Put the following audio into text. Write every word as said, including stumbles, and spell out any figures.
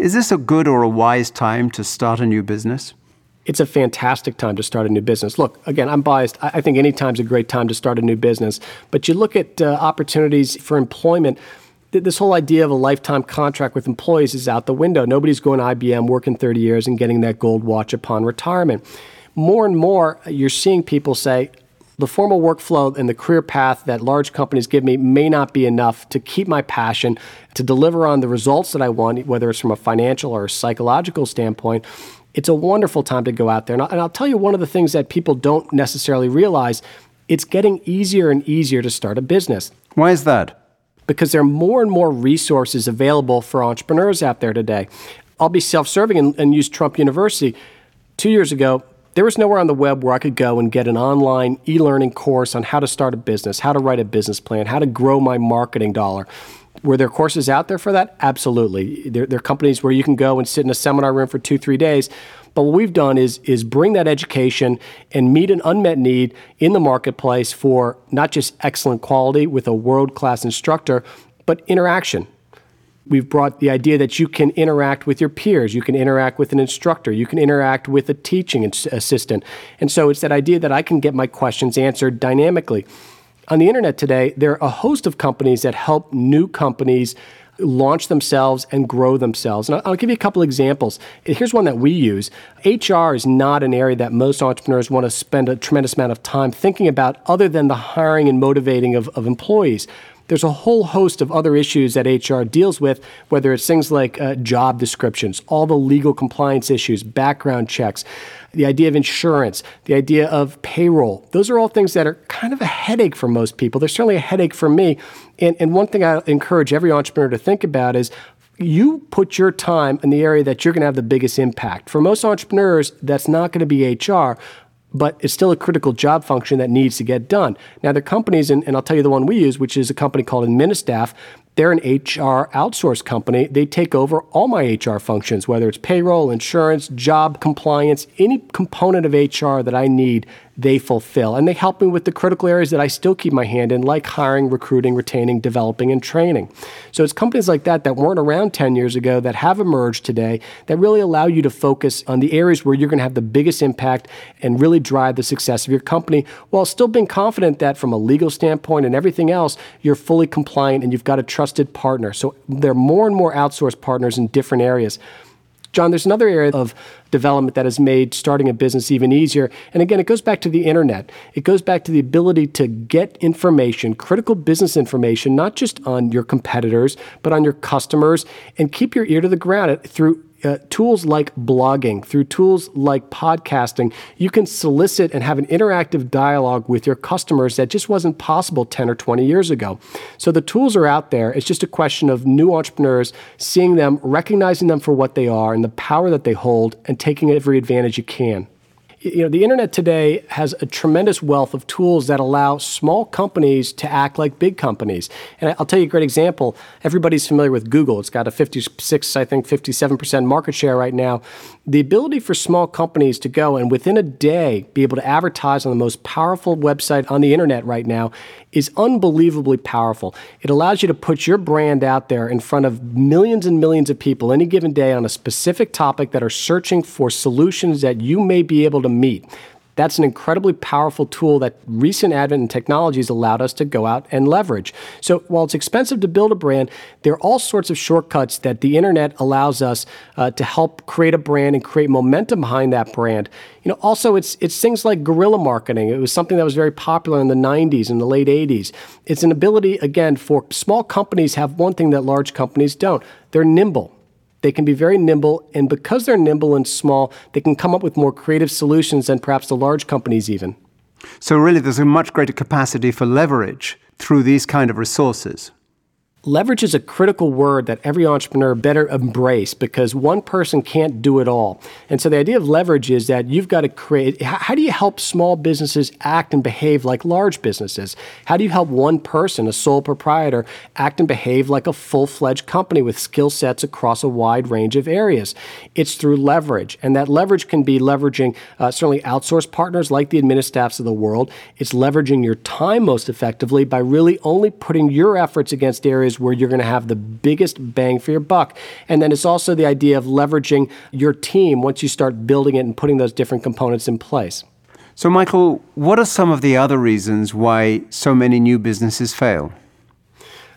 Is this a good or a wise time to start a new business? It's a fantastic time to start a new business. Look, again, I'm biased. I think any time's a great time to start a new business. But you look at uh, opportunities for employment, th- this whole idea of a lifetime contract with employees is out the window. Nobody's going to I B M, working thirty years and getting that gold watch upon retirement. More and more, you're seeing people say, the formal workflow and the career path that large companies give me may not be enough to keep my passion, to deliver on the results that I want, whether it's from a financial or a psychological standpoint. It's a wonderful time to go out there. And I'll, and I'll tell you one of the things that people don't necessarily realize, it's getting easier and easier to start a business. Why is that? Because there are more and more resources available for entrepreneurs out there today. I'll be self-serving and, and use Trump University. Two years ago, there was nowhere on the web where I could go and get an online e-learning course on how to start a business, how to write a business plan, how to grow my marketing dollar. Were there courses out there for that? Absolutely. There, there are companies where you can go and sit in a seminar room for two, three days. But what we've done is, is bring that education and meet an unmet need in the marketplace for not just excellent quality with a world-class instructor, but interaction. We've brought the idea that you can interact with your peers, you can interact with an instructor, you can interact with a teaching assistant. And so it's that idea that I can get my questions answered dynamically. On the internet today, there are a host of companies that help new companies launch themselves and grow themselves. And I'll give you a couple examples. Here's one that we use. H R is not an area that most entrepreneurs want to spend a tremendous amount of time thinking about other than the hiring and motivating of, of employees. There's a whole host of other issues that H R deals with, whether it's things like uh, job descriptions, all the legal compliance issues, background checks, the idea of insurance, the idea of payroll. Those are all things that are kind of a headache for most people. They're certainly a headache for me. And, and one thing I encourage every entrepreneur to think about is you put your time in the area that you're going to have the biggest impact. For most entrepreneurs, that's not going to be H R. But it's still a critical job function that needs to get done. Now, there are companies, and, and I'll tell you the one we use, which is a company called Administaff. They're an H R outsource company. They take over all my H R functions, whether it's payroll, insurance, job compliance, any component of H R that I need, they fulfill. And they help me with the critical areas that I still keep my hand in, like hiring, recruiting, retaining, developing, and training. So it's companies like that that weren't around ten years ago that have emerged today that really allow you to focus on the areas where you're going to have the biggest impact and really drive the success of your company while still being confident that from a legal standpoint and everything else, you're fully compliant and you've got a trusted partner. So there are more and more outsourced partners in different areas. John, there's another area of development that has made starting a business even easier. And again, it goes back to the internet. It goes back to the ability to get information, critical business information, not just on your competitors, but on your customers, and keep your ear to the ground through Uh, tools like blogging, through tools like podcasting. You can solicit and have an interactive dialogue with your customers that just wasn't possible ten or twenty years ago. So the tools are out there. It's just a question of new entrepreneurs seeing them, recognizing them for what they are and the power that they hold, and taking every advantage you can. You know, the internet today has a tremendous wealth of tools that allow small companies to act like big companies. And I'll tell you a great example. Everybody's familiar with Google. It's got a fifty-six, I think, fifty-seven percent market share right now. The ability for small companies to go and within a day be able to advertise on the most powerful website on the internet right now is unbelievably powerful. It allows you to put your brand out there in front of millions and millions of people any given day on a specific topic that are searching for solutions that you may be able to meet. That's an incredibly powerful tool that recent advent in technology has allowed us to go out and leverage. So while it's expensive to build a brand, there are all sorts of shortcuts that the internet allows us uh, to help create a brand and create momentum behind that brand. You know, also it's it's things like guerrilla marketing. It was something that was very popular in the nineties and the late eighties. It's an ability, again, for small companies have one thing that large companies don't. They're nimble. They can be very nimble, and because they're nimble and small, they can come up with more creative solutions than perhaps the large companies even. So really, there's a much greater capacity for leverage through these kind of resources. Leverage is a critical word that every entrepreneur better embrace because one person can't do it all. And so the idea of leverage is that you've got to create, how do you help small businesses act and behave like large businesses? How do you help one person, a sole proprietor, act and behave like a full-fledged company with skill sets across a wide range of areas? It's through leverage. And that leverage can be leveraging uh, certainly outsourced partners like the Administaffs of the world. It's leveraging your time most effectively by really only putting your efforts against areas areas where you're going to have the biggest bang for your buck. And then it's also the idea of leveraging your team once you start building it and putting those different components in place. So, Michael, what are some of the other reasons why so many new businesses fail?